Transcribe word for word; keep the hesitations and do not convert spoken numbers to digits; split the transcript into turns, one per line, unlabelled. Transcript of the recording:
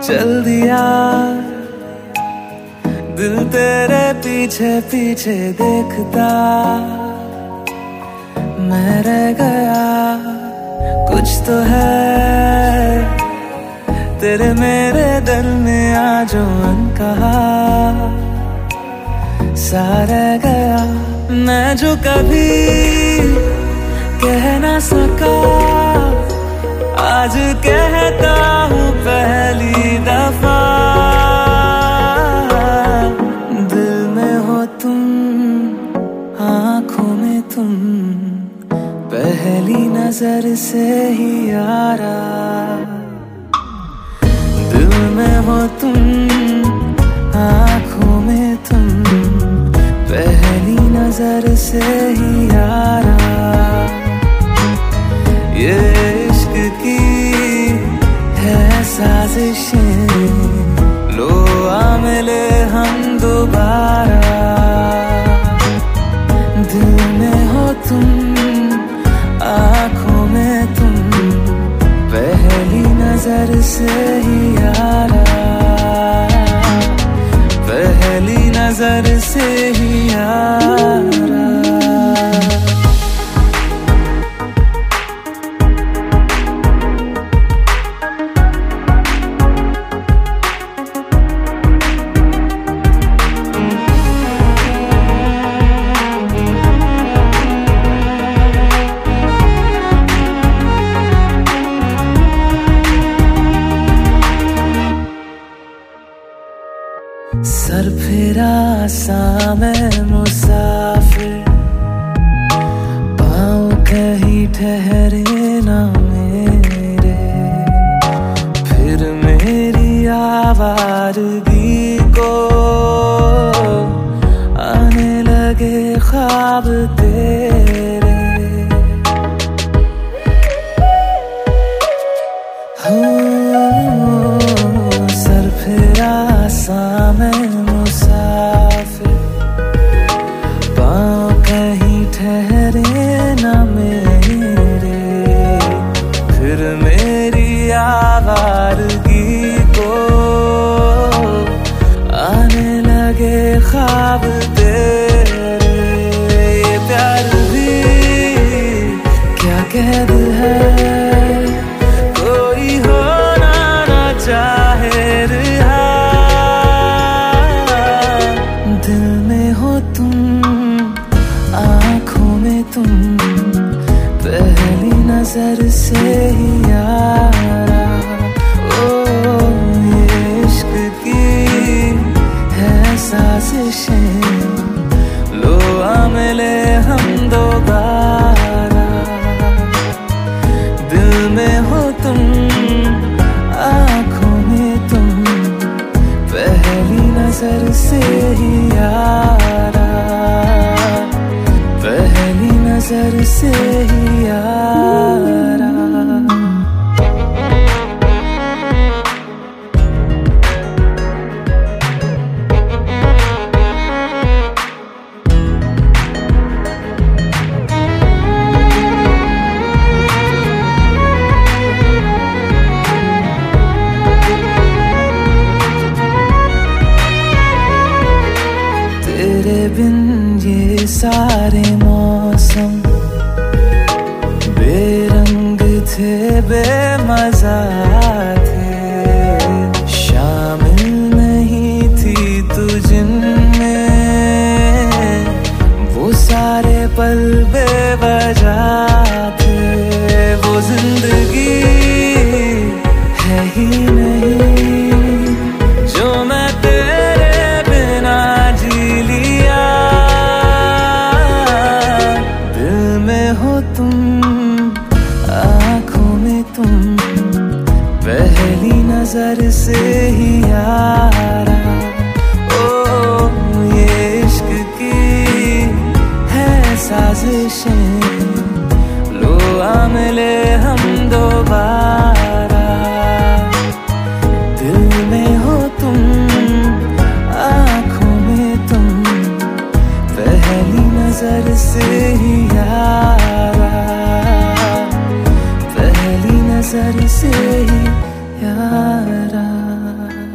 चल दिया दिल तेरे पीछे पीछे देखता, मैं रह गया कुछ तो है तेरे मेरे दिल में आज अनकहा सा रह गया। मैं जो कभी कह ना सका आज कहता हूँ पहली दफा, दिल में हो तुम आँखों में तुम पहली नजर से ही यारा, दिल में हो तुम आँखों में तुम पहली नजर से ही यारा। ये इश्क की है साजिशें, लो आ मिले हम दोबारा, दिल में हो तुम आँखों में तुम पहली नजर से ही यारा, पहली नजर से ही यारा। सर फिरा सा मैं मुसाफिर, पाँव कहीं ठहरे ना मेरे, फिर मेरी आवारगी को आने लगे ख्वाब तेरे। हो सर फिरा सा मैं मुसाफिर, पाँव कहीं ठहरे ना मेरे, फिर मेरी आवारगी को आने लगे ख्वाब तेरे। ये प्यार भी क्या कैद है, कोई होना ना चाहे रिहा, दिल में हो तुम आँखों में तुम पहली नजर से ही यारा। ओ ये इश्क की है साजिशें, लो आ मिले हम दोबारा, दिल में हो तुम आँखों में तुम पहली नजर से ही यारा, पहली नजर से ही यारा। तेरे बिन ये सारे मौसम बेरंग थे बेमजा थे, शामिल नहीं थी तू जिनमें वो सारे पल बेवजह थे। वो जिंदगी है ही नहीं जो मैं तेरे बिना जी लिया, दिल में हो तुम आँखों में तुम पहली नजर से ही यारा। ओ ये इश्क की है साजिशें, लो आ मिले हम दोबारा, दिल में हो तुम आँखों में तुम पहली नजर से ही यारा, पहली नजर से ही यारा।